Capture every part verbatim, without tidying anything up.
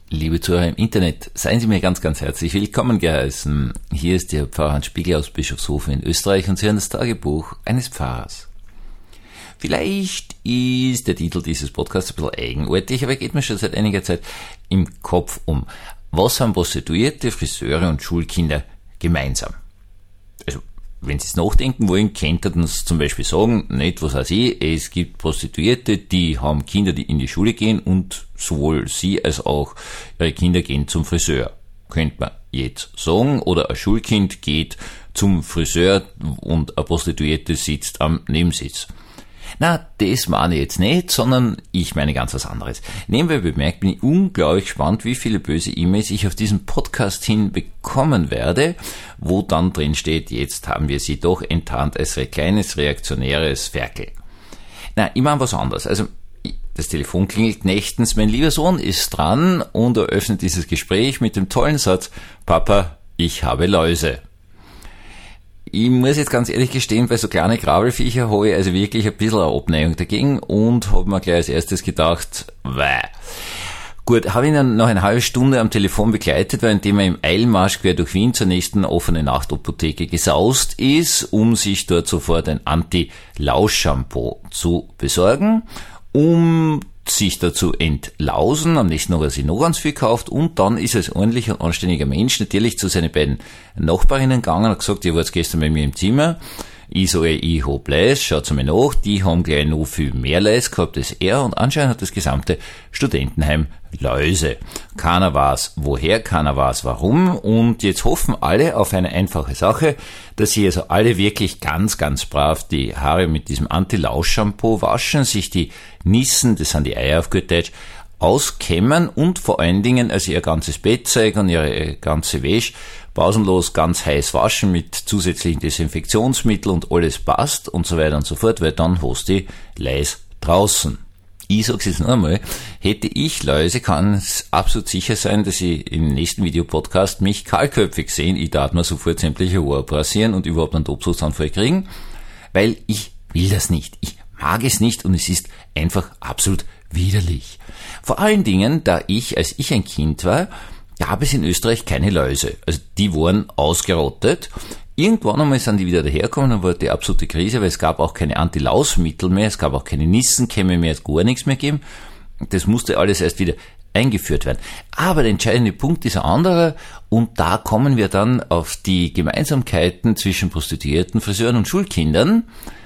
Liebe Zuhörer im Internet, seien Sie mir ganz, ganz herzlich willkommen geheißen. Hier ist Ihr Pfarrer Hans Spiegel aus Bischofshofen in Österreich und Sie hören das Tagebuch eines Pfarrers. Vielleicht ist der Titel dieses Podcasts ein bisschen eigenartig, aber er geht mir schon seit einiger Zeit im Kopf um. Was haben Prostituierte, Friseure und Schulkinder gemeinsam? Also, wenn Sie es nachdenken wollen, könnten Sie zum Beispiel sagen, nicht was weiß ich, es gibt Prostituierte, die haben Kinder, die in die Schule gehen und sowohl sie als auch ihre Kinder gehen zum Friseur. Könnte man jetzt sagen. Oder ein Schulkind geht zum Friseur und eine Prostituierte sitzt am Nebensitz. Na, das meine ich jetzt nicht, sondern ich meine ganz was anderes. Nebenbei bemerkt bin ich unglaublich gespannt, wie viele böse E-Mails ich auf diesen Podcast hin bekommen werde, wo dann drin steht, jetzt haben wir sie doch enttarnt als ein kleines reaktionäres Ferkel. Na, ich meine was anderes. Also, das Telefon klingelt nächtens, mein lieber Sohn ist dran und eröffnet dieses Gespräch mit dem tollen Satz, Papa, ich habe Läuse. Ich muss jetzt ganz ehrlich gestehen, bei so kleine Krabbelfiecher habe ich also wirklich ein bisschen eine Abneigung dagegen und habe mir gleich als erstes gedacht, wäh. Gut, habe ihn dann noch eine halbe Stunde am Telefon begleitet, währenddem er im Eilmarsch quer durch Wien zur nächsten offenen Nachtapotheke gesaust ist, um sich dort sofort ein Anti-Lausch-Shampoo zu besorgen, um sich dazu entlausen. Am nächsten Tag hat er sich noch ganz viel gekauft und dann ist er als ordentlicher und anständiger Mensch natürlich zu seinen beiden Nachbarinnen gegangen und gesagt, ihr wart gestern bei mir im Zimmer. Ich sage, ich hab Leis, schaut's mir nach, die haben gleich noch viel mehr Leis gehabt als er und anscheinend hat das gesamte Studentenheim Läuse. Keiner weiß woher, keiner weiß warum und jetzt hoffen alle auf eine einfache Sache, dass sie also alle wirklich ganz, ganz brav die Haare mit diesem Anti-Lausch-Shampoo waschen, sich die Nissen, das sind die Eier auf gut Deutsch, auskämmen und vor allen Dingen also ihr ganzes Bettzeug und ihre ganze Wäsche pausenlos ganz heiß waschen mit zusätzlichen Desinfektionsmitteln und alles passt und so weiter und so fort, weil dann hast du Läuse draußen. Ich sag's jetzt noch einmal, hätte ich Läuse, kann es absolut sicher sein, dass ich im nächsten Videopodcast mich kahlköpfig sehen. Ich darf mir sofort sämtliche Haare abrasieren und überhaupt einen Tobsuchtsanfall kriegen, weil ich will das nicht. Ich mag es nicht und es ist einfach absolut widerlich. Vor allen Dingen, da ich, als ich ein Kind war, gab es in Österreich keine Läuse. Also die waren ausgerottet. Irgendwann einmal sind die wieder dahergekommen, dann war die absolute Krise, weil es gab auch keine Anti-Laus-Mittel mehr, es gab auch keine Nissenkämme mehr, es gar nichts mehr geben. Das musste alles erst wieder eingeführt werden. Aber der entscheidende Punkt ist ein anderer und da kommen wir dann auf die Gemeinsamkeiten zwischen Prostituierten, Friseuren und Schulkindern.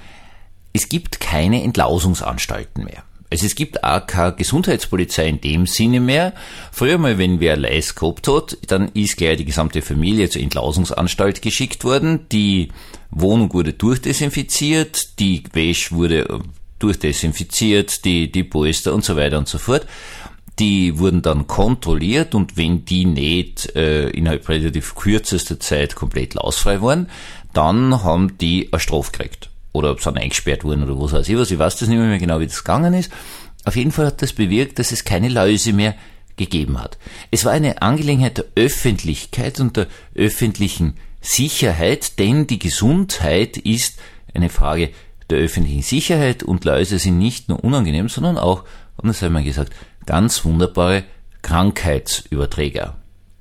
Es gibt keine Entlausungsanstalten mehr. Also es gibt auch keine Gesundheitspolizei in dem Sinne mehr. Früher mal, wenn wer Läuse gehabt hat, dann ist gleich die gesamte Familie zur Entlausungsanstalt geschickt worden. Die Wohnung wurde durchdesinfiziert, die Wäsche wurde durchdesinfiziert, die, die Polster und so weiter und so fort. Die wurden dann kontrolliert und wenn die nicht äh, innerhalb relativ kürzester Zeit komplett lausfrei waren, dann haben die eine Strafe gekriegt. Oder sind eingesperrt worden oder was weiß ich was. Ich weiß das nicht mehr genau, wie das gegangen ist. Auf jeden Fall hat das bewirkt, dass es keine Läuse mehr gegeben hat. Es war eine Angelegenheit der Öffentlichkeit und der öffentlichen Sicherheit, denn die Gesundheit ist eine Frage der öffentlichen Sicherheit und Läuse sind nicht nur unangenehm, sondern auch, und das haben wir gesagt, ganz wunderbare Krankheitsüberträger.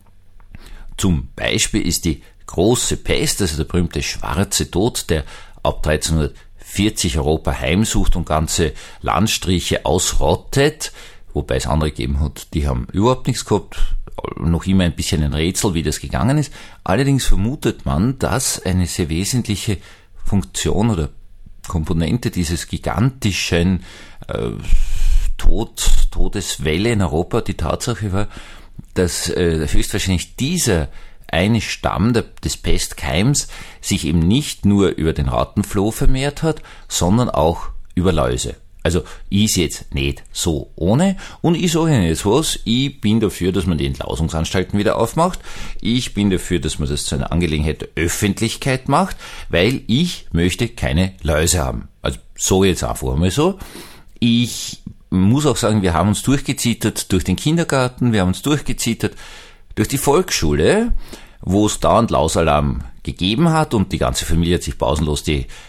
Zum Beispiel ist die große Pest, also der berühmte schwarze Tod, der ab dreizehnhundertvierzig Europa heimsucht und ganze Landstriche ausrottet, wobei es andere gegeben hat, die haben überhaupt nichts gehabt, noch immer ein bisschen ein Rätsel, wie das gegangen ist. Allerdings vermutet man, dass eine sehr wesentliche Funktion oder Komponente dieses gigantischen äh, Tod, Todeswelle in Europa die Tatsache war, dass äh, höchstwahrscheinlich dieser eine Stamm des Pestkeims sich eben nicht nur über den Rattenfloh vermehrt hat, sondern auch über Läuse. Also ist jetzt nicht so ohne. Und ich sage Ihnen jetzt was, ich bin dafür, dass man die Entlausungsanstalten wieder aufmacht. Ich bin dafür, dass man das zu einer Angelegenheit der Öffentlichkeit macht, weil ich möchte keine Läuse haben. Also so jetzt einfach mal so. Ich muss auch sagen, wir haben uns durchgezittert durch den Kindergarten, wir haben uns durchgezittert durch die Volksschule, wo es dauernd Lausalarm gegeben hat und die ganze Familie hat sich pausenlos die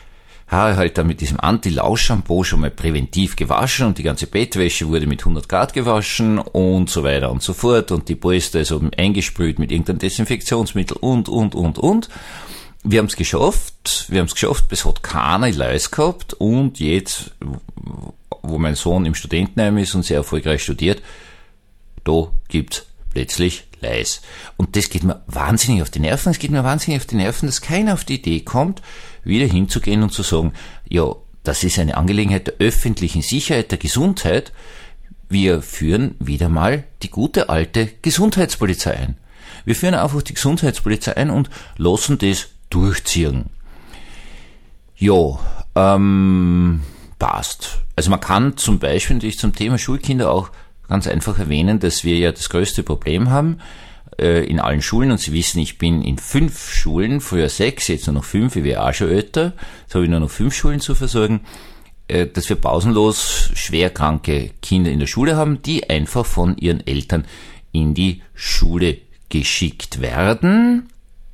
habe halt dann mit diesem Anti-Lausch-Shampoo schon mal präventiv gewaschen und die ganze Bettwäsche wurde mit hundert Grad gewaschen und so weiter und so fort und die Polster ist oben eingesprüht mit irgendeinem Desinfektionsmittel und, und, und, und. Wir haben es geschafft, wir haben es geschafft, es hat keiner Läuse gehabt und jetzt, wo mein Sohn im Studentenheim ist und sehr erfolgreich studiert, da gibt's plötzlich Läuse. Und das geht mir wahnsinnig auf die Nerven, es geht mir wahnsinnig auf die Nerven, dass keiner auf die Idee kommt, wieder hinzugehen und zu sagen, ja, das ist eine Angelegenheit der öffentlichen Sicherheit, der Gesundheit. Wir führen wieder mal die gute alte Gesundheitspolizei ein. Wir führen einfach die Gesundheitspolizei ein und lassen das durchziehen. Ja, ähm, passt. Also man kann zum Beispiel natürlich zum Thema Schulkinder auch ganz einfach erwähnen, dass wir ja das größte Problem haben äh, in allen Schulen. Und Sie wissen, ich bin in fünf Schulen, früher sechs, jetzt nur noch fünf, ich wäre auch schon älter. Jetzt habe ich nur noch fünf Schulen zu versorgen, äh, dass wir pausenlos schwerkranke Kinder in der Schule haben, die einfach von ihren Eltern in die Schule geschickt werden.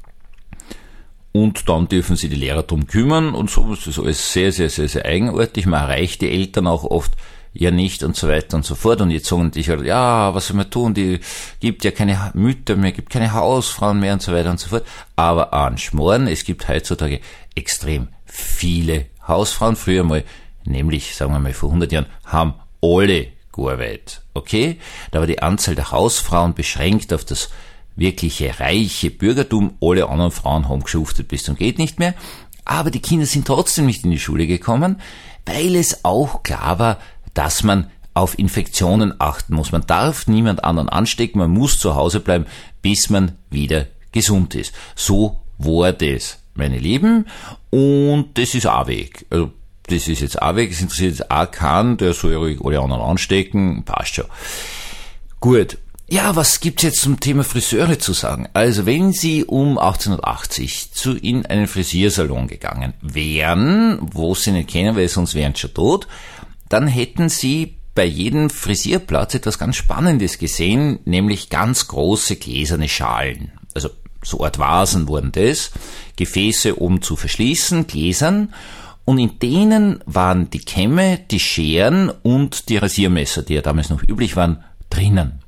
Und dann dürfen sich die Lehrer drum kümmern und so. Das ist alles sehr, sehr, sehr, sehr eigenartig. Man erreicht die Eltern auch oft ja nicht und so weiter und so fort. Und jetzt sagen die halt, ja, was soll man tun? Die gibt ja keine Mütter mehr, gibt keine Hausfrauen mehr und so weiter und so fort. Aber an Schmoren, es gibt heutzutage extrem viele Hausfrauen. Früher mal, nämlich, sagen wir mal, vor hundert Jahren, haben alle gearbeitet. Okay? Da war die Anzahl der Hausfrauen beschränkt auf das wirkliche reiche Bürgertum. Alle anderen Frauen haben geschuftet bis zum geht nicht mehr. Aber die Kinder sind trotzdem nicht in die Schule gekommen, weil es auch klar war, dass man auf Infektionen achten muss. Man darf niemand anderen anstecken, man muss zu Hause bleiben, bis man wieder gesund ist. So war das, meine Lieben. Und das ist auch Weg. Also, das ist jetzt auch Weg. Es interessiert jetzt auch keinen, der soll ja ruhig alle anderen anstecken. Passt schon. Gut. Ja, was gibt's jetzt zum Thema Friseure zu sagen? Also, wenn Sie um achtzehnhundertachtzig zu in einen Frisiersalon gegangen wären, wo Sie nicht kennen, weil sonst wären Sie schon tot, dann hätten Sie bei jedem Frisierplatz etwas ganz Spannendes gesehen, nämlich ganz große gläserne Schalen. Also, so Art Vasen wurden das, Gefäße um zu verschließen, gläsern, und in denen waren die Kämme, die Scheren und die Rasiermesser, die ja damals noch üblich waren, drinnen.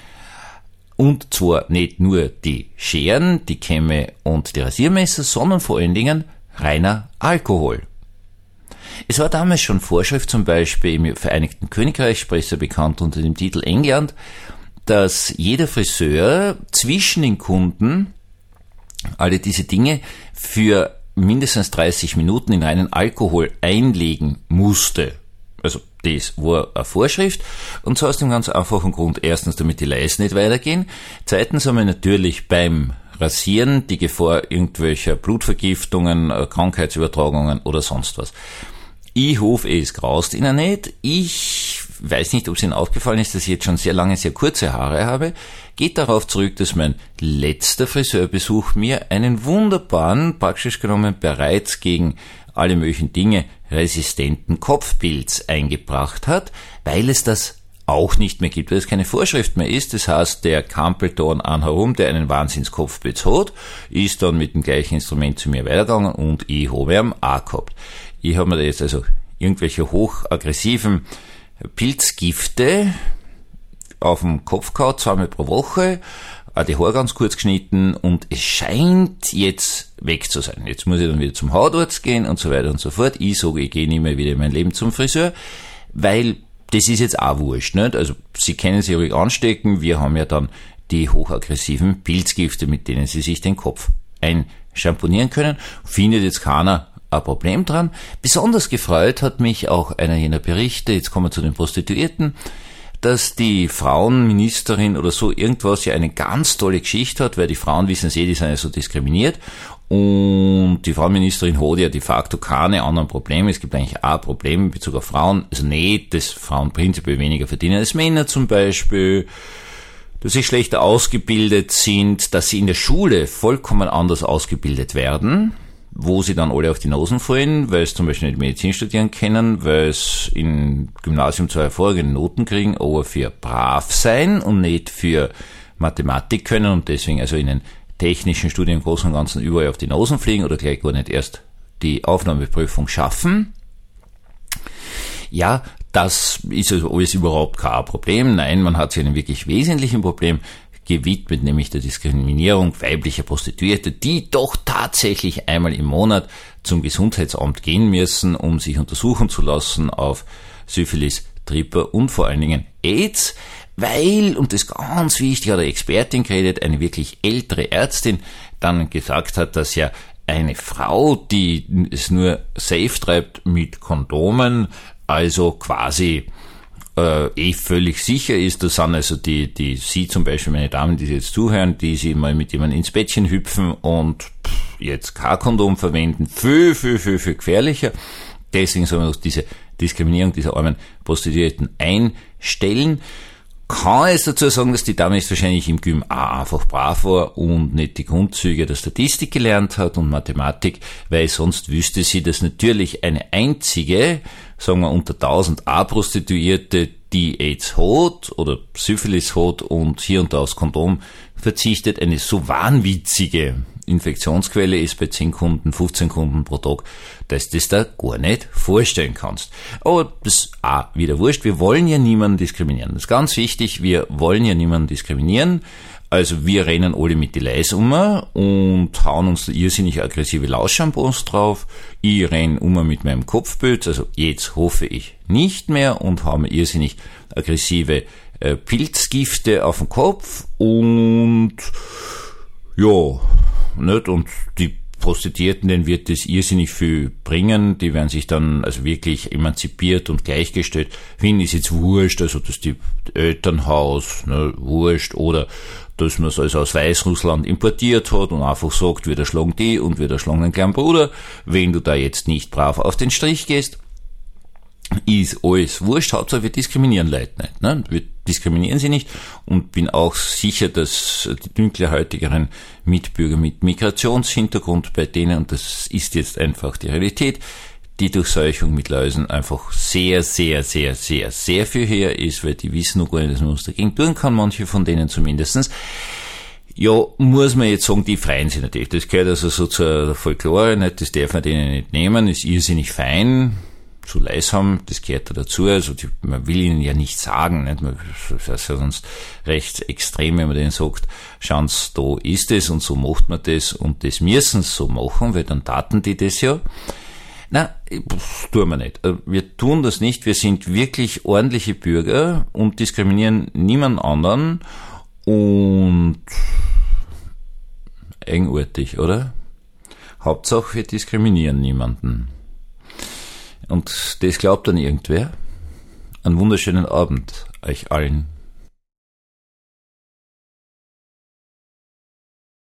Und zwar nicht nur die Scheren, die Kämme und die Rasiermesser, sondern vor allen Dingen reiner Alkohol. Es war damals schon Vorschrift, zum Beispiel im Vereinigten Königreich, besser bekannt unter dem Titel England, dass jeder Friseur zwischen den Kunden alle diese Dinge für mindestens dreißig Minuten in reinen Alkohol einlegen musste. Also das war eine Vorschrift, und zwar aus dem ganz einfachen Grund: erstens, damit die Läuse nicht weitergehen, zweitens haben wir natürlich beim Rasieren die Gefahr irgendwelcher Blutvergiftungen, Krankheitsübertragungen oder sonst was. Ich hoffe, es graust Ihnen nicht. Ich weiß nicht, ob es Ihnen aufgefallen ist, dass ich jetzt schon sehr lange, sehr kurze Haare habe. Geht darauf zurück, dass mein letzter Friseurbesuch mir einen wunderbaren, praktisch genommen bereits gegen alle möglichen Dinge resistenten Kopfpilz eingebracht hat, weil es das auch nicht mehr gibt, weil es keine Vorschrift mehr ist. Das heißt, der kampelt da an herum, der einen Wahnsinnskopfpilz hat, ist dann mit dem gleichen Instrument zu mir weitergegangen und ich habe ihn auch gehabt. Ich habe mir da jetzt also irgendwelche hochaggressiven Pilzgifte auf den Kopf gehauen, zweimal pro Woche, auch die Haare ganz kurz geschnitten, und es scheint jetzt weg zu sein. Jetzt muss ich dann wieder zum Hautarzt gehen und so weiter und so fort. Ich sage, ich gehe nicht mehr wieder in mein Leben zum Friseur, weil das ist jetzt auch wurscht, nicht? Also Sie können sich ruhig anstecken, wir haben ja dann die hochaggressiven Pilzgifte, mit denen Sie sich den Kopf einschamponieren können. Findet jetzt keiner ein Problem dran. Besonders gefreut hat mich auch einer jener Berichte, jetzt kommen wir zu den Prostituierten, dass die Frauenministerin oder so irgendwas ja eine ganz tolle Geschichte hat, weil die Frauen, wissen Sie, die sind ja so diskriminiert, und die Frauenministerin hat ja de facto keine anderen Probleme. Es gibt eigentlich auch ein Problem in Bezug auf Frauen, also nicht, dass Frauen prinzipiell weniger verdienen als Männer zum Beispiel, dass sie schlechter ausgebildet sind, dass sie in der Schule vollkommen anders ausgebildet werden, wo sie dann alle auf die Nosen fallen, weil sie zum Beispiel nicht Medizin studieren können, weil sie im Gymnasium zwar hervorragende Noten kriegen, aber für brav sein und nicht für Mathematik können und deswegen also in den technischen Studien im Großen und Ganzen überall auf die Nosen fliegen oder gleich gar nicht erst die Aufnahmeprüfung schaffen. Ja, das ist also alles überhaupt kein Problem. Nein, man hat sich einem wirklich wesentlichen Problem gewidmet, nämlich der Diskriminierung weiblicher Prostituierte, die doch tatsächlich einmal im Monat zum Gesundheitsamt gehen müssen, um sich untersuchen zu lassen auf Syphilis, Tripper und vor allen Dingen AIDS, weil, und das ist ganz wichtig, hat eine Expertin geredet, eine wirklich ältere Ärztin, dann gesagt hat, dass ja eine Frau, die es nur safe treibt mit Kondomen, also quasi äh, eh völlig sicher ist. Das sind also die, die Sie zum Beispiel, meine Damen, die jetzt zuhören, die Sie mal mit jemandem ins Bettchen hüpfen und pff, jetzt kein Kondom verwenden, viel, viel, viel, viel gefährlicher. Deswegen soll man auch diese Diskriminierung dieser armen Prostituierten einstellen. Kann es dazu sagen, dass die Dame jetzt wahrscheinlich im Gym auch einfach brav war und nicht die Grundzüge der Statistik gelernt hat und Mathematik, weil sonst wüsste sie, dass natürlich eine einzige, sagen wir unter tausend A-Prostituierte, die AIDS hat oder Syphilis hat und hier und da aufs Kondom verzichtet, eine so wahnwitzige Infektionsquelle ist bei zehn Kunden, fünfzehn Kunden pro Tag, dass du das da gar nicht vorstellen kannst. Aber das ist auch wieder wurscht. Wir wollen ja niemanden diskriminieren. Das ist ganz wichtig. Wir wollen ja niemanden diskriminieren. Also wir rennen alle mit die Leis um und hauen uns irrsinnig aggressive Lausshampoos drauf. Ich renn um mit meinem Kopfbild, also jetzt hoffe ich nicht mehr, und habe irrsinnig aggressive äh, Pilzgifte auf dem Kopf und ja, nicht? Und die Prostituierten, denen wird das irrsinnig viel bringen, die werden sich dann also wirklich emanzipiert und gleichgestellt. Für ihn ist jetzt wurscht, also dass die Elternhaus, ne, wurscht, oder dass man es also aus Weißrussland importiert hat und einfach sagt, wir schlagen die und wir schlagen den kleinen Bruder, wenn du da jetzt nicht brav auf den Strich gehst, ist alles wurscht, Hauptsache wir diskriminieren Leute nicht, ne? Wir diskriminieren sie nicht, und bin auch sicher, dass die dunkelhäutigeren Mitbürger mit Migrationshintergrund, bei denen, und das ist jetzt einfach die Realität, die Durchseuchung mit Läusen einfach sehr, sehr, sehr, sehr, sehr viel höher ist, weil die wissen noch gar nicht, dass man was dagegen tun kann, manche von denen zumindestens. Ja, muss man jetzt sagen, die freuen sich natürlich. Das gehört also so zur Folklore, nicht? Das darf man denen nicht nehmen, ist irrsinnig fein. Zu leis haben, das gehört da dazu, also die, man will ihnen ja nicht sagen, nicht? Man, das ist ja sonst rechtsextrem, wenn man denen sagt, schauen Sie, da ist es und so macht man das und das müssen sie so machen, weil dann taten die das ja. Nein, das tun wir nicht. Wir tun das nicht, wir sind wirklich ordentliche Bürger und diskriminieren niemand anderen und eigenartig, oder? Hauptsache wir diskriminieren niemanden. Und das glaubt dann irgendwer. Einen wunderschönen Abend euch allen.